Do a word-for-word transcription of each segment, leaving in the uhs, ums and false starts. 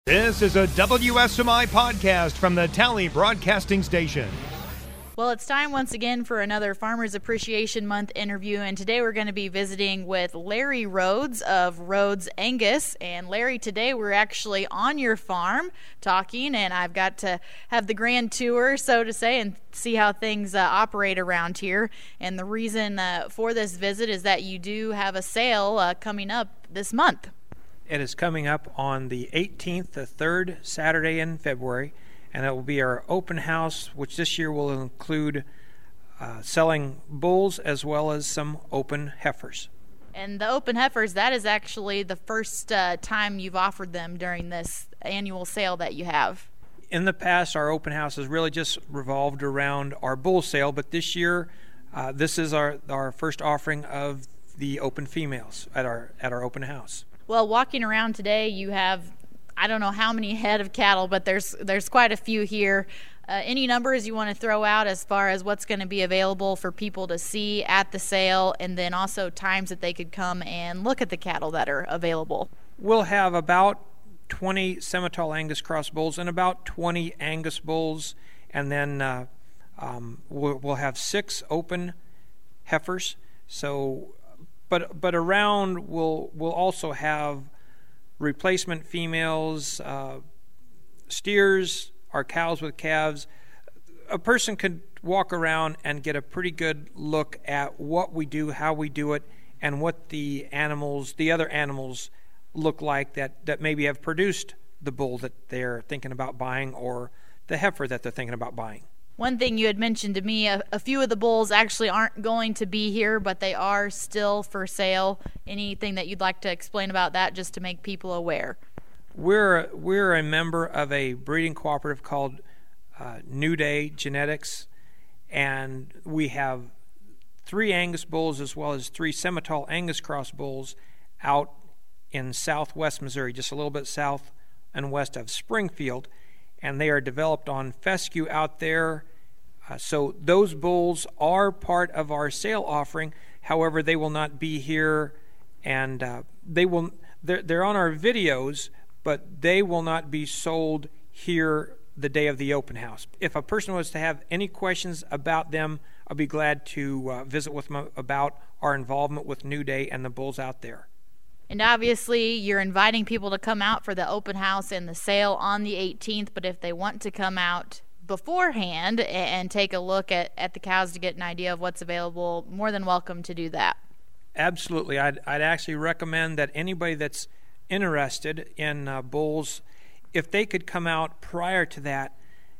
This is a W S M I podcast from the Tally Broadcasting Station. Well, it's time once again for another Farmers Appreciation Month interview, and today we're going to be visiting with Larry Rhodes of Rhodes Angus. And Larry, today we're actually on your farm talking, and I've got to have the grand tour, so to say, and see how things uh, operate around here. And the reason uh, for this visit is that you do have a sale uh, coming up this month. It is coming up on the eighteenth, the third Saturday in February, and it will be our open house, which this year will include uh, selling bulls as well as some open heifers. And the open heifers, that is actually the first uh, time you've offered them during this annual sale that you have. In the past, our open house has really just revolved around our bull sale, but this year, uh, this is our, our first offering of the open females at our at our open house. Well, walking around today, you have, I don't know how many head of cattle, but there's there's quite a few here. Uh, any numbers you want to throw out as far as what's going to be available for people to see at the sale, and then also times that they could come and look at the cattle that are available? We'll have about twenty Simmental Angus cross bulls and about twenty Angus bulls, and then uh, um, we'll, we'll have six open heifers. So, but but around we'll we'll also have replacement females, uh, steers, our cows with calves. A person could walk around and get a pretty good look at what we do, how we do it, and what the animals, the other animals, look like that, that maybe have produced the bull that they're thinking about buying or the heifer that they're thinking about buying. One thing you had mentioned to me, a, a few of the bulls actually aren't going to be here, but they are still for sale. Anything that you'd like to explain about that, just to make people aware? We're we're a member of a breeding cooperative called uh, New Day Genetics, and we have three Angus bulls as well as three Simmental Angus cross bulls out in southwest Missouri, just a little bit south and west of Springfield, and they are developed on fescue out there. Uh, so those bulls are part of our sale offering. However, they will not be here, and uh, they will. They're, they're on our videos, but they will not be sold here the day of the open house. If a person was to have any questions about them, I'll be glad to uh, visit with them about our involvement with New Day and the bulls out there. And obviously, you're inviting people to come out for the open house and the sale on the eighteenth, but if they want to come out beforehand and take a look at, at the cows to get an idea of what's available, more than welcome to do that. Absolutely. I'd, I'd actually recommend that anybody that's interested in uh, bulls, if they could come out prior to that,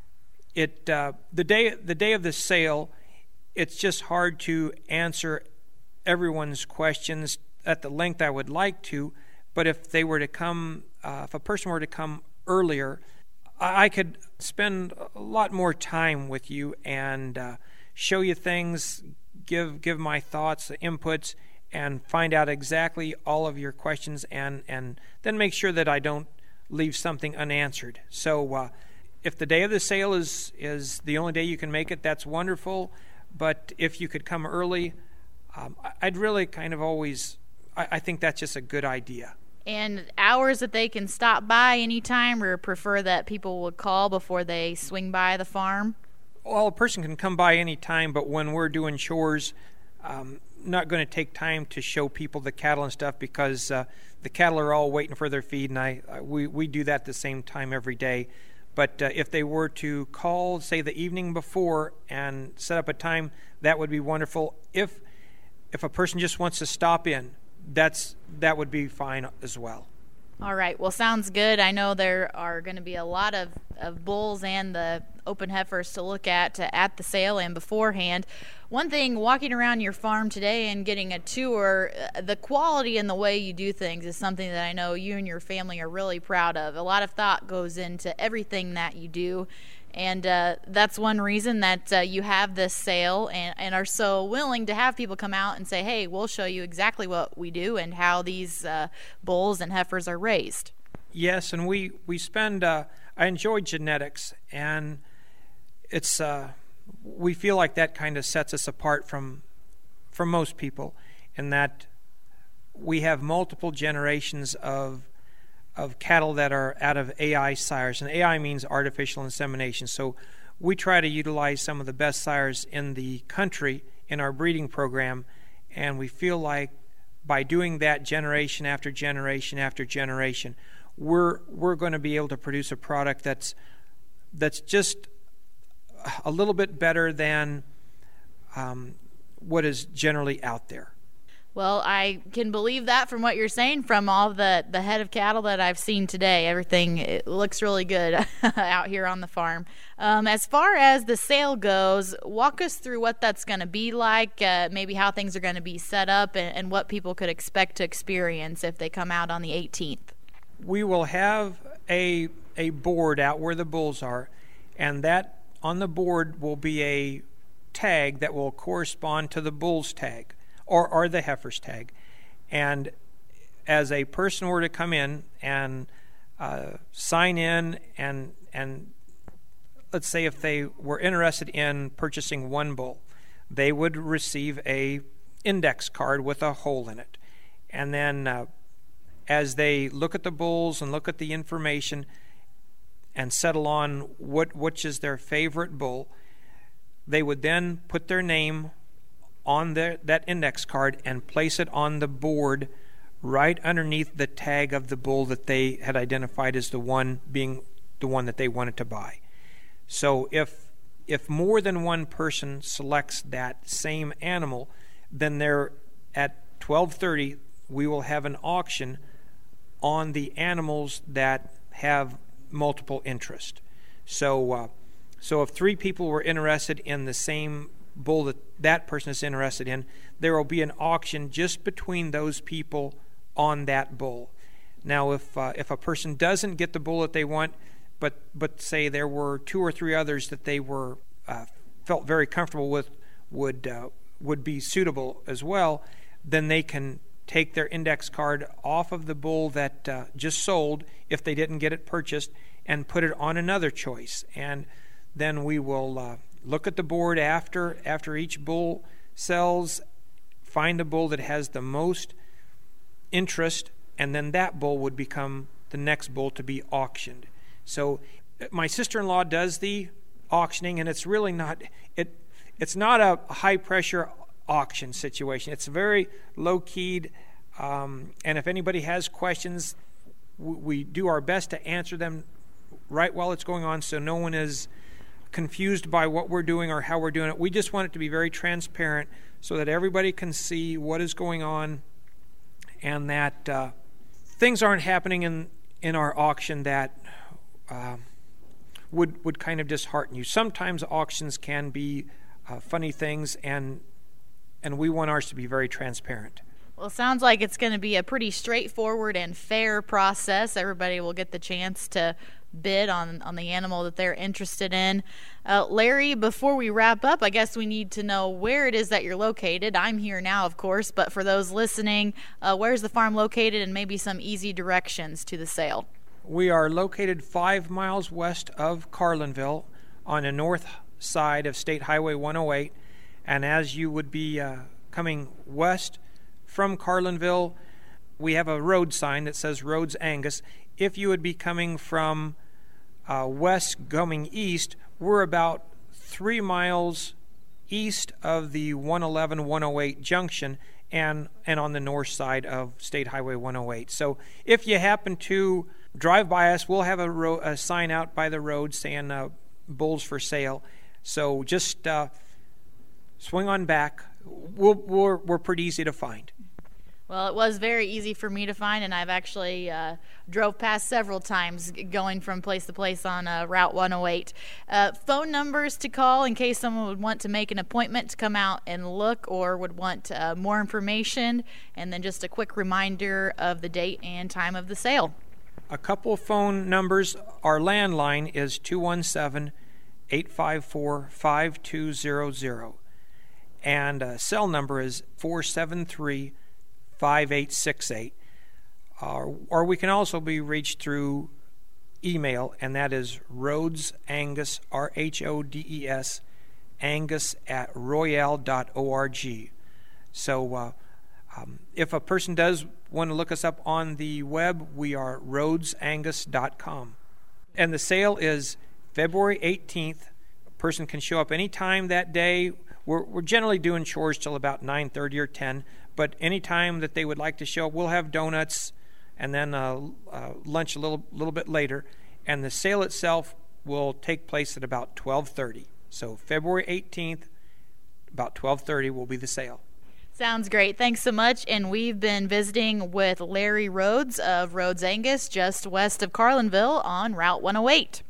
it uh, the day the day of the sale, it's just hard to answer everyone's questions at the length I would like to, but if they were to come, uh, if a person were to come earlier, I, I could spend a lot more time with you and uh, show you things, give give my thoughts, the inputs, and find out exactly all of your questions, and, and then make sure that I don't leave something unanswered. So uh, if the day of the sale is, is the only day you can make it, that's wonderful, but if you could come early, um, I'd really kind of always... I think that's just a good idea. And hours that they can stop by anytime, or prefer that people would call before they swing by the farm? Well, a person can come by any time, but when we're doing chores, um, not going to take time to show people the cattle and stuff, because uh, the cattle are all waiting for their feed, and I, I we, we do that at the same time every day. But uh, if they were to call, say, the evening before and set up a time, that would be wonderful. If if a person just wants to stop in, That's that would be fine as well. All right. Well, sounds good. I know there are going to be a lot of, of bulls and the open heifers to look at to, at the sale and beforehand. One thing, walking around your farm today and getting a tour, the quality and the way you do things is something that I know you and your family are really proud of. A lot of thought goes into everything that you do. And uh, that's one reason that uh, you have this sale and, and are so willing to have people come out and say, hey, we'll show you exactly what we do and how these uh, bulls and heifers are raised. Yes, and we, we spend, uh, I enjoy genetics, and it's, uh, we feel like that kind of sets us apart from, from most people, in that we have multiple generations of of cattle that are out of A I sires, and A I means artificial insemination. So we try to utilize some of the best sires in the country in our breeding program, and we feel like by doing that generation after generation after generation, we're we're going to be able to produce a product that's that's just a little bit better than um, what is generally out there. Well, I can believe that from what you're saying, from all the, the head of cattle that I've seen today. Everything it looks really good out here on the farm. Um, as far as the sale goes, walk us through what that's going to be like, uh, maybe how things are going to be set up, and, and what people could expect to experience if they come out on the eighteenth. We will have a a board out where the bulls are, and that on the board will be a tag that will correspond to the bull's tag. Or, or the heifer's tag. And as a person were to come in and uh, sign in, and and let's say if they were interested in purchasing one bull, they would receive a index card with a hole in it. And then uh, as they look at the bulls and look at the information and settle on what which is their favorite bull, they would then put their name on the, that index card and place it on the board right underneath the tag of the bull that they had identified as the one being the one that they wanted to buy. So if if more than one person selects that same animal, then they're at twelve thirty we will have an auction on the animals that have multiple interest. So uh, so if three people were interested in the same bull that that person is interested in, there will be an auction just between those people on that bull. Now, if uh, if a person doesn't get the bull that they want, but but say there were two or three others that they were uh, felt very comfortable with, would uh, would be suitable as well, then they can take their index card off of the bull that uh, just sold, if they didn't get it purchased, and put it on another choice. And then we will uh, look at the board after after each bull sells, find a bull that has the most interest, and then that bull would become the next bull to be auctioned. So my sister-in-law does the auctioning, and it's really not it it's not a high pressure auction situation. It's very low keyed, um, and if anybody has questions, we, we do our best to answer them right while it's going on, so no one is confused by what we're doing or how we're doing it. We just want it to be very transparent so that everybody can see what is going on, and that uh, things aren't happening in, in our auction that uh, would would kind of dishearten you. Sometimes auctions can be uh, funny things, and and we want ours to be very transparent. Well, it sounds like it's going to be a pretty straightforward and fair process. Everybody will get the chance to bid on, on the animal that they're interested in. Uh, Larry, before we wrap up, I guess we need to know where it is that you're located. I'm here now, of course, but for those listening, uh, where's the farm located, and maybe some easy directions to the sale? We are located five miles west of Carlinville on the north side of State Highway one oh eight. And as you would be uh, coming west from Carlinville, we have a road sign that says Rhodes Angus. If you would be coming from uh, west going east, we're about three miles east of the one eleven one oh eight junction, and, and on the north side of State Highway one oh eight. So if you happen to drive by us, we'll have a, ro- a sign out by the road saying uh, bulls for sale. So just uh, swing on back. We'll, we're, we're pretty easy to find. Well, it was very easy for me to find, and I've actually uh, drove past several times going from place to place on uh, Route one oh eight. Uh, phone numbers to call in case someone would want to make an appointment to come out and look, or would want uh, more information, and then just a quick reminder of the date and time of the sale. A couple of phone numbers. Our landline is two one seven, eight five four, five two zero zero, and a cell number is four seven three, five eight six eight. Uh, or we can also be reached through email, and that is Rhodes Angus, R H O D E S, Angus at royale dot org. So uh, Um, if a person does want to look us up on the web, we are rhodes angus dot com. And the sale is February eighteenth. A person can show up any time that day. We're, we're generally doing chores till about nine thirty or ten, but any time that they would like to show up, we'll have donuts and then uh, uh, lunch a little little bit later. And the sale itself will take place at about twelve thirty. So February eighteenth, about twelve thirty will be the sale. Sounds great. Thanks so much. And we've been visiting with Larry Rhodes of Rhodes Angus, just west of Carlinville on Route one oh eight.